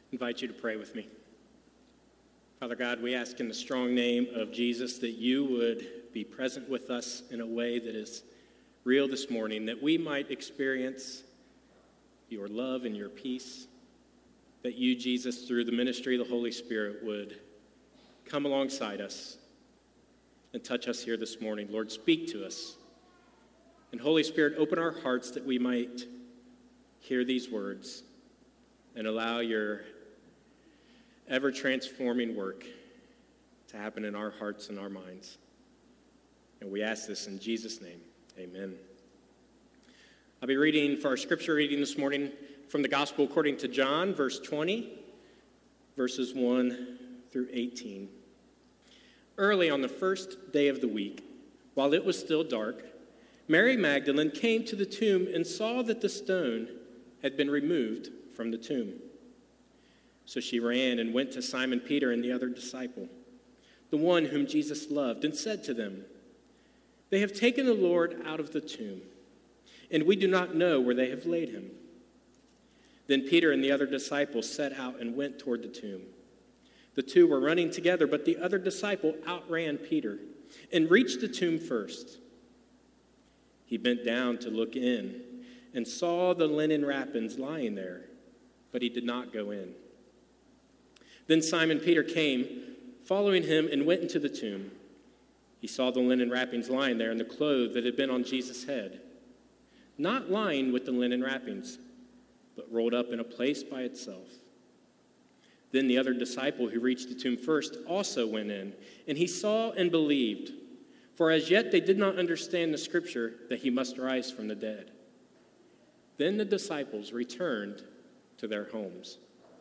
Invite you to pray with me. Father God, we ask in the strong name of Jesus that you would be present with us in a way that is real this morning, that we might experience your love and your peace, that you, Jesus, through the ministry of the Holy Spirit, would come alongside us and touch us here this morning. Lord, speak to us. And Holy Spirit, open our hearts that we might hear these words and allow your ever-transforming work to happen in our hearts and our minds. And we ask this in Jesus' name. Amen. I'll be reading for our scripture reading this morning from the Gospel according to John, verse 20, verses 1 through 18. Early on the first day of the week, while it was still dark, Mary Magdalene came to the tomb and saw that the stone had been removed from the tomb. So she ran and went to Simon Peter and the other disciple, the one whom Jesus loved, and said to them, "They have taken the Lord out of the tomb, and we do not know where they have laid him." Then Peter and the other disciple set out and went toward the tomb. The two were running together, but the other disciple outran Peter and reached the tomb first. He bent down to look in and saw the linen wrappings lying there, but he did not go in. Then Simon Peter came, following him, and went into the tomb. He saw the linen wrappings lying there and the clothes that had been on Jesus' head, not lying with the linen wrappings, but rolled up in a place by itself. Then the other disciple who reached the tomb first also went in, and he saw and believed, for as yet they did not understand the scripture that he must rise from the dead. Then the disciples returned to their homes.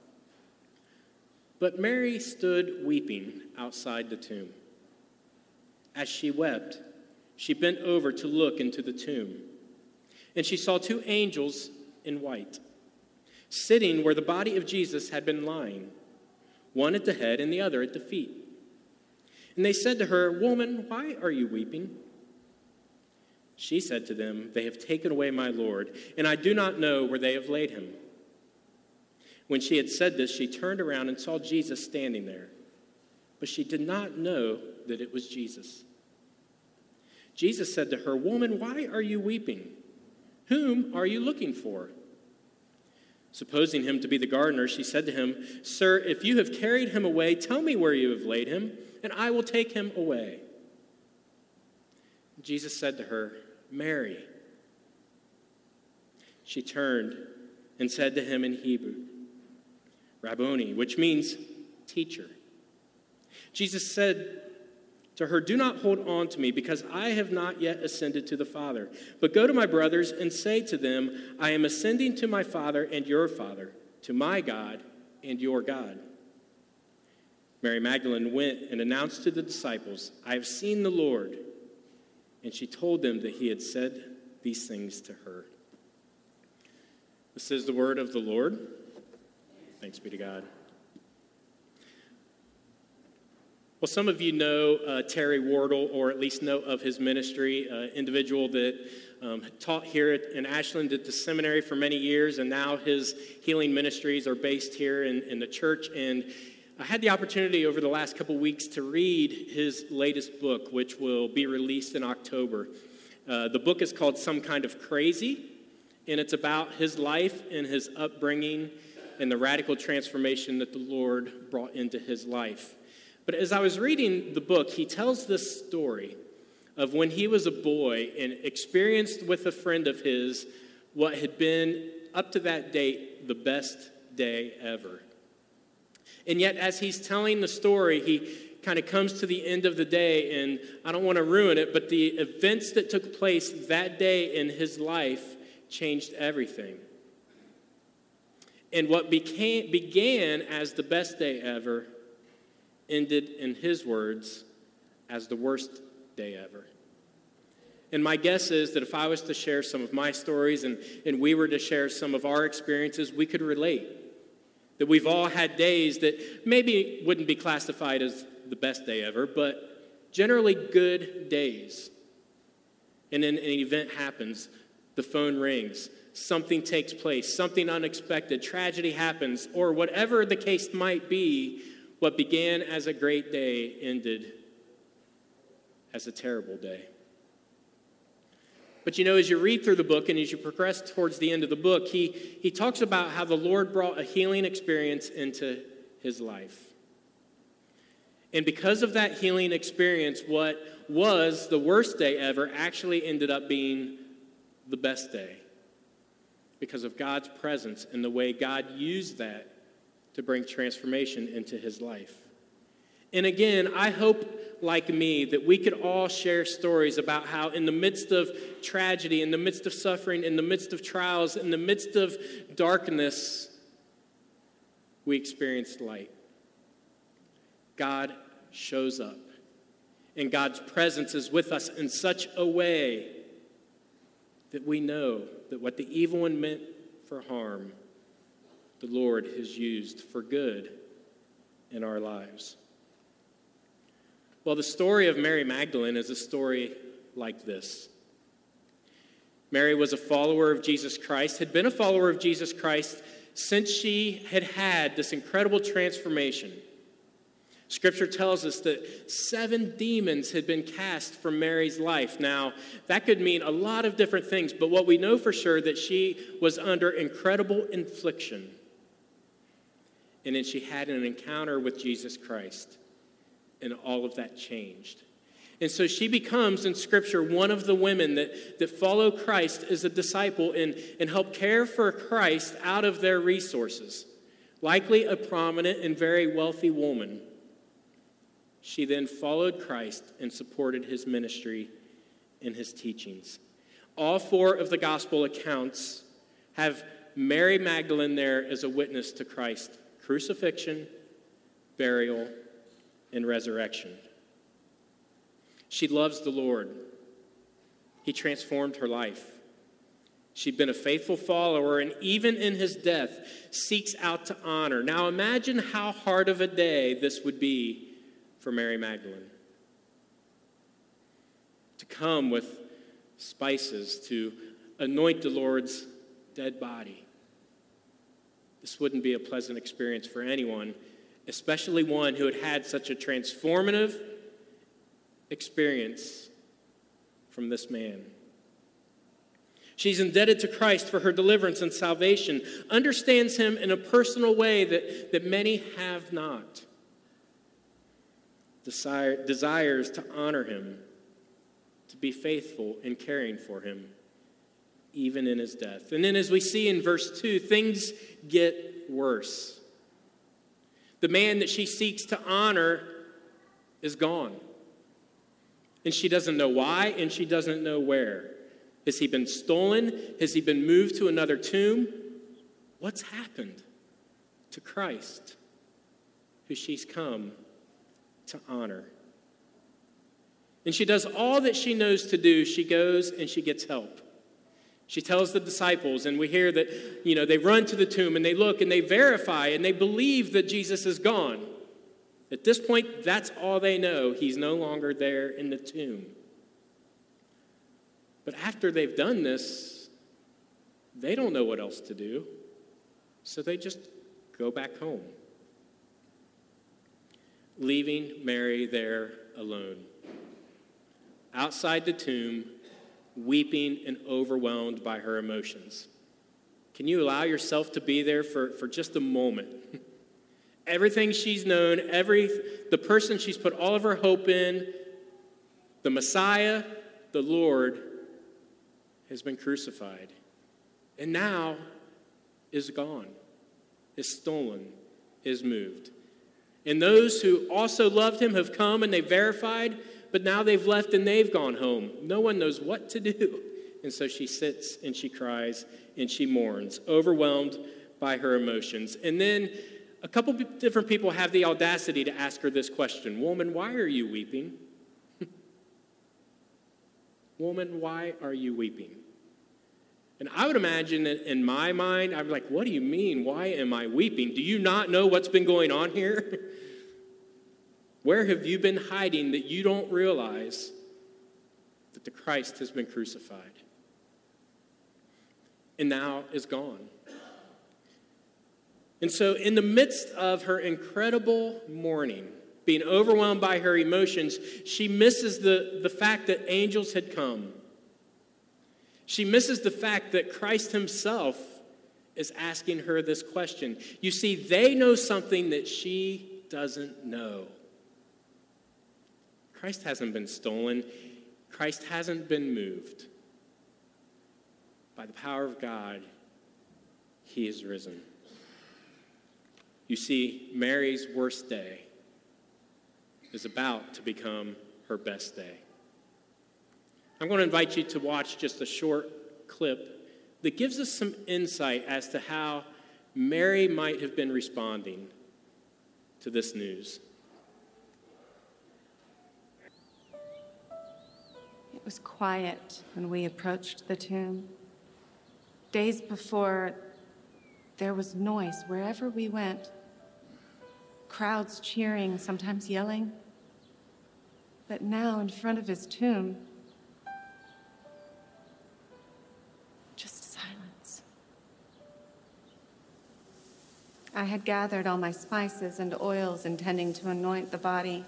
But Mary stood weeping outside the tomb. As she wept, she bent over to look into the tomb, and she saw two angels in white, sitting where the body of Jesus had been lying, one at the head and the other at the feet. And they said to her, "Woman, why are you weeping?" She said to them, "They have taken away my Lord, and I do not know where they have laid him." When she had said this, she turned around and saw Jesus standing there, but she did not know that it was Jesus. Jesus said to her, "Woman, why are you weeping? Whom are you looking for?" Supposing him to be the gardener, she said to him, "Sir, if you have carried him away, tell me where you have laid him, and I will take him away." Jesus said to her, "Mary." She turned and said to him in Hebrew, "Rabboni," which means teacher. Jesus said to her, "Do not hold on to me, because I have not yet ascended to the Father. But go to my brothers and say to them, I am ascending to my Father and your Father, to my God and your God." Mary Magdalene went and announced to the disciples, "I have seen the Lord." And she told them that he had said these things to her. This is the word of the Lord. Thanks be to God. Well, some of you know Terry Wardle, or at least know of his ministry, individual that taught here in Ashland at the seminary for many years, and now his healing ministries are based here in the church. And I had the opportunity over the last couple weeks to read his latest book, which will be released in October. The book is called Some Kind of Crazy, and it's about his life and his upbringing and the radical transformation that the Lord brought into his life. But as I was reading the book, he tells this story of when he was a boy and experienced with a friend of his what had been, up to that date, the best day ever. And yet, as he's telling the story, he kind of comes to the end of the day, and I don't want to ruin it, but the events that took place that day in his life changed everything. And what began as the best day ever ended, in his words, as the worst day ever. And my guess is that if I was to share some of my stories and we were to share some of our experiences, we could relate. That we've all had days that maybe wouldn't be classified as the best day ever, but generally good days. And then an event happens the phone rings, something takes place, something unexpected, tragedy happens, or whatever the case might be, what began as a great day ended as a terrible day. But as you read through the book and as you progress towards the end of the book, he talks about how the Lord brought a healing experience into his life. And because of that healing experience, what was the worst day ever actually ended up being the best day because of God's presence and the way God used that to bring transformation into his life. And again, I hope, like me, that we could all share stories about how in the midst of tragedy, in the midst of suffering, in the midst of trials, in the midst of darkness, we experience light. God shows up, and God's presence is with us in such a way that we know that what the evil one meant for harm, the Lord has used for good in our lives. Well, the story of Mary Magdalene is a story like this. Mary was a follower of Jesus Christ, had been a follower of Jesus Christ since she had had this incredible transformation. Scripture tells us that 7 demons had been cast from Mary's life. Now, that could mean a lot of different things, but what we know for sure that she was under incredible affliction. And then she had an encounter with Jesus Christ, and all of that changed. And so she becomes, in Scripture, one of the women that follow Christ as a disciple and help care for Christ out of their resources. Likely a prominent and very wealthy woman. She then followed Christ and supported his ministry and his teachings. All 4 of the gospel accounts have Mary Magdalene there as a witness to Christ's crucifixion, burial, and resurrection. She loves the Lord. He transformed her life. She'd been a faithful follower, and even in his death, seeks out to honor. Now imagine how hard of a day this would be for Mary Magdalene. To come with spices to anoint the Lord's dead body. This wouldn't be a pleasant experience for anyone, especially one who had had such a transformative experience from this man. She's indebted to Christ for her deliverance and salvation, understands him in a personal way that many have not. Desires to honor him, to be faithful in caring for him, even in his death. And then as we see in verse 2, things get worse. The man that she seeks to honor is gone. And she doesn't know why, and she doesn't know where. Has he been stolen? Has he been moved to another tomb? What's happened to Christ, who she's come to honor? And she does all that she knows to do. She goes and she gets help. She tells the disciples, and we hear that, they run to the tomb and they look and they verify and they believe that Jesus is gone. At this point, that's all they know. He's no longer there in the tomb. But after they've done this, they don't know what else to do. So they just go back home, leaving Mary there alone, outside the tomb, weeping and overwhelmed by her emotions. Can you allow yourself to be there for just a moment? Everything she's known, the person she's put all of her hope in, the Messiah, the Lord, has been crucified. And now is gone, is stolen, is moved. And those who also loved him have come and they've verified, but now they've left and they've gone home. No one knows what to do. And so she sits and she cries and she mourns, overwhelmed by her emotions. And then a couple different people have the audacity to ask her this question: "Woman, why are you weeping?" "Woman, why are you weeping?" And I would imagine that in my mind, I'm like, what do you mean? Why am I weeping? Do you not know what's been going on here? Where have you been hiding that you don't realize that the Christ has been crucified? and now is gone. And so in the midst of her incredible mourning, being overwhelmed by her emotions, she misses the fact that angels had come. She misses the fact that Christ himself is asking her this question. You see, they know something that she doesn't know. Christ hasn't been stolen. Christ hasn't been moved. By the power of God, he is risen. You see, Mary's worst day is about to become her best day. I'm going to invite you to watch just a short clip that gives us some insight as to how Mary might have been responding to this news. It was quiet when we approached the tomb. Days before, there was noise wherever we went. Crowds cheering, sometimes yelling. But now, in front of his tomb, just silence. I had gathered all my spices and oils intending to anoint the body.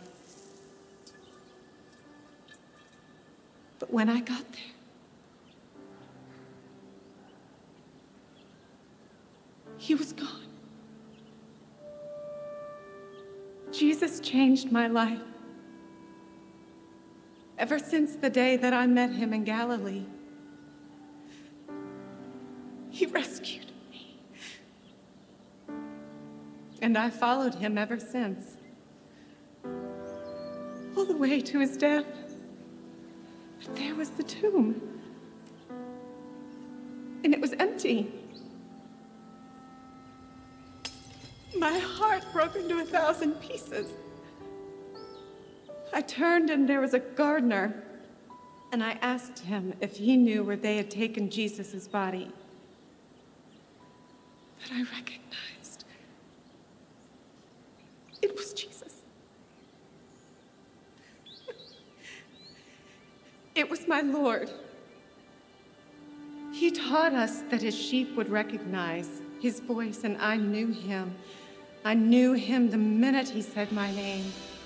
But when I got there, he was gone. Jesus changed my life. Ever since the day that I met him in Galilee, he rescued me. And I followed him ever since, all the way to his death. But there was the tomb, and it was empty. My heart broke into 1,000 pieces. I turned and there was a gardener, and I asked him if he knew where they had taken Jesus' body. But I recognized it was Jesus. It was my Lord. He taught us that his sheep would recognize his voice, and I knew him. I knew him the minute he said my name.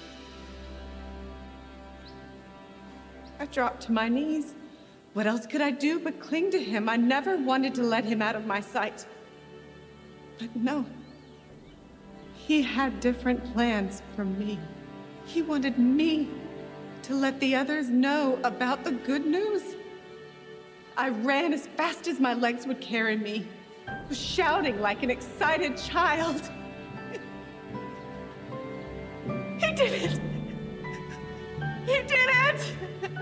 I dropped to my knees. What else could I do but cling to him? I never wanted to let him out of my sight. But no, he had different plans for me. He wanted me to let the others know about the good news. I ran as fast as my legs would carry me, shouting like an excited child. He did it! He did it!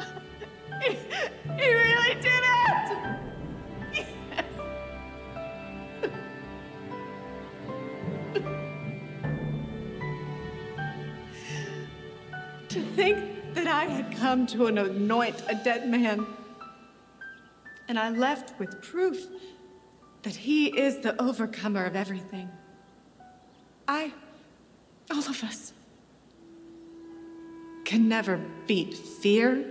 He really did it! Yes. To think that I had come to anoint a dead man, and I left with proof that he is the overcomer of everything. All of us, can never beat fear,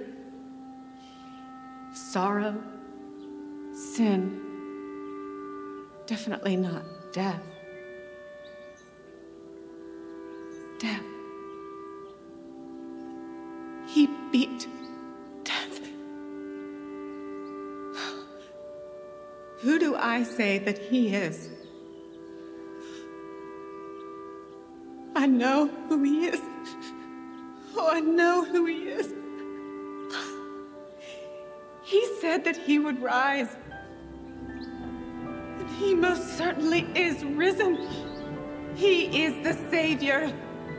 sorrow, sin, definitely not death. Death. He beat death. Who do I say that he is? I know who he is. Oh, I know who he is. He said that he would rise. And he most certainly is risen. He is the Savior.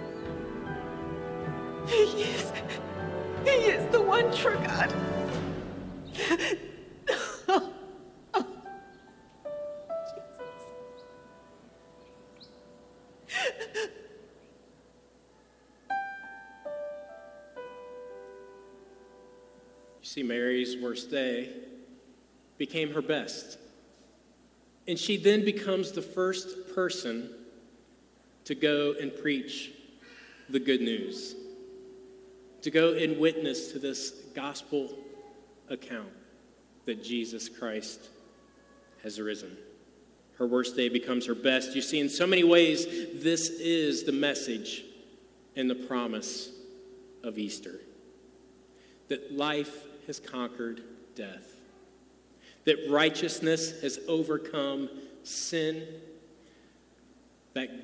He is the one true God. See, Mary's worst day became her best. And she then becomes the first person to go and preach the good news, to go and witness to this gospel account that Jesus Christ has risen. Her worst day becomes her best. You see, in so many ways, this is the message and the promise of Easter. That life has conquered death. That righteousness has overcome sin. That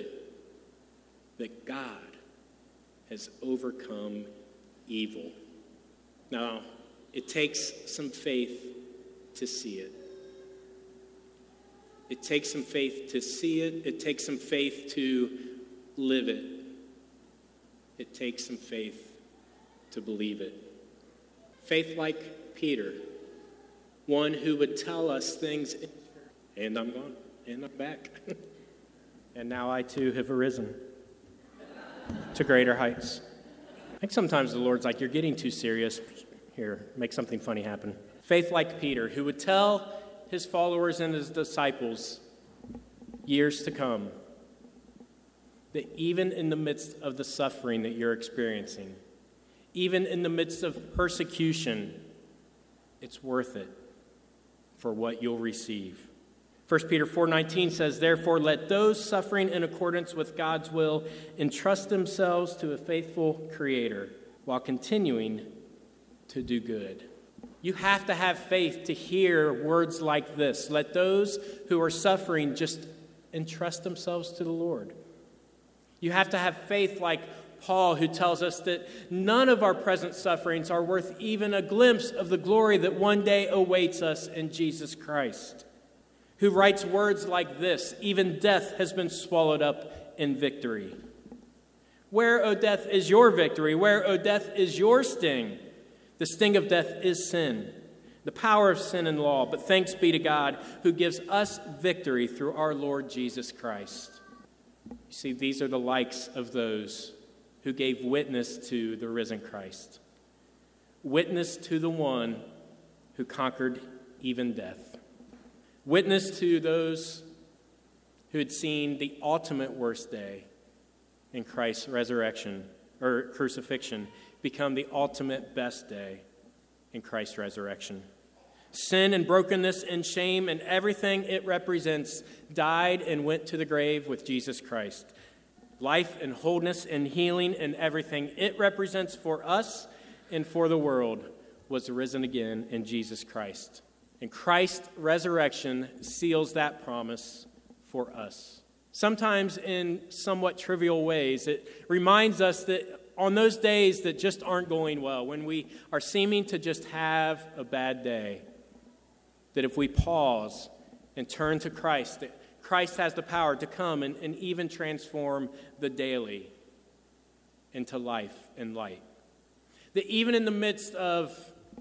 God has overcome evil. Now, it takes some faith to see it. It takes some faith to see it. It takes some faith to live it. It takes some faith to believe it. Faith like Peter, one who would tell us things, and I'm gone, and I'm back. And now I too have arisen to greater heights. I think sometimes the Lord's like, you're getting too serious. Here, make something funny happen. Faith like Peter, who would tell his followers and his disciples years to come that even in the midst of the suffering that you're experiencing, even in the midst of persecution, it's worth it for what you'll receive. 1 Peter 4:19 says, "Therefore let those suffering in accordance with God's will entrust themselves to a faithful Creator while continuing to do good." You have to have faith to hear words like this. Let those who are suffering just entrust themselves to the Lord. You have to have faith like Paul, who tells us that none of our present sufferings are worth even a glimpse of the glory that one day awaits us in Jesus Christ, who writes words like this, "Even death has been swallowed up in victory." Where, O death, is your victory? Where, O death, is your sting? The sting of death is sin, the power of sin and law. But thanks be to God who gives us victory through our Lord Jesus Christ. You see, these are the likes of those who gave witness to the risen Christ. Witness to the one who conquered even death. Witness to those who had seen the ultimate worst day in Christ's resurrection or crucifixion become the ultimate best day in Christ's resurrection. Sin and brokenness and shame and everything it represents died and went to the grave with Jesus Christ. Life and wholeness and healing and everything it represents for us and for the world was risen again in Jesus Christ. And Christ's resurrection seals that promise for us. Sometimes in somewhat trivial ways, it reminds us that on those days that just aren't going well, when we are seeming to just have a bad day, that if we pause and turn to Christ, that Christ has the power to come and even transform the daily into life and light. That even in the midst of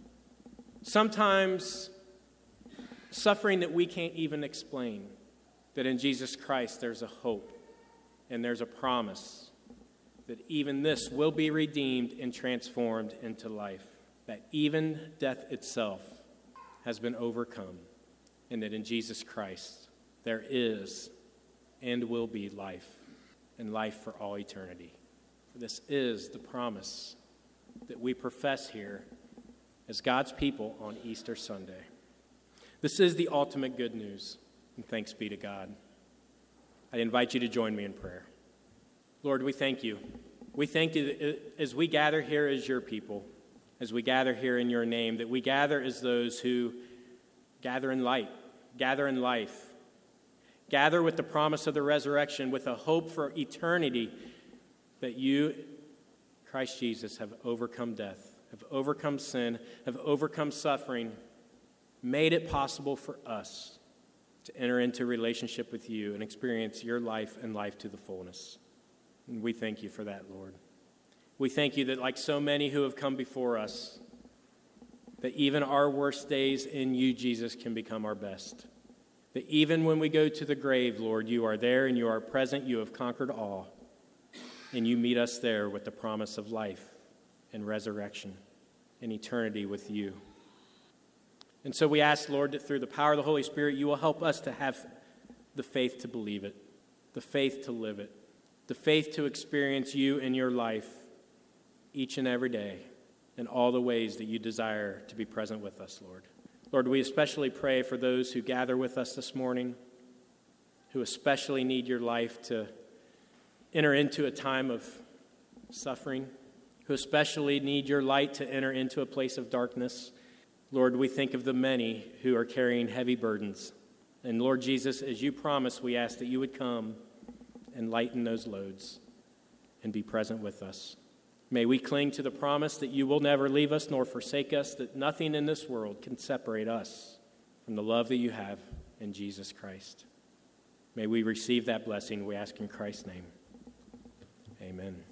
sometimes suffering that we can't even explain, that in Jesus Christ there's a hope and there's a promise that even this will be redeemed and transformed into life. That even death itself has been overcome, and that in Jesus Christ there is and will be life, and life for all eternity. This is the promise that we profess here as God's people on Easter Sunday. This is the ultimate good news, and thanks be to God. I invite you to join me in prayer. Lord, we thank you. We thank you that as we gather here as your people, as we gather here in your name, that we gather as those who gather in light, gather in life, gather with the promise of the resurrection, with a hope for eternity, that you, Christ Jesus, have overcome death, have overcome sin, have overcome suffering, made it possible for us to enter into relationship with you and experience your life and life to the fullness. And we thank you for that, Lord. We thank you that like so many who have come before us, that even our worst days in you, Jesus, can become our best. That even when we go to the grave, Lord, you are there and you are present. You have conquered all. And you meet us there with the promise of life and resurrection and eternity with you. And so we ask, Lord, that through the power of the Holy Spirit, you will help us to have the faith to believe it, the faith to live it, the faith to experience you in your life each and every day in all the ways that you desire to be present with us, Lord. Lord, we especially pray for those who gather with us this morning, who especially need your life to enter into a time of suffering, who especially need your light to enter into a place of darkness. Lord, we think of the many who are carrying heavy burdens. And Lord Jesus, as you promised, we ask that you would come and lighten those loads and be present with us. May we cling to the promise that you will never leave us nor forsake us, that nothing in this world can separate us from the love that you have in Jesus Christ. May we receive that blessing, we ask in Christ's name. Amen.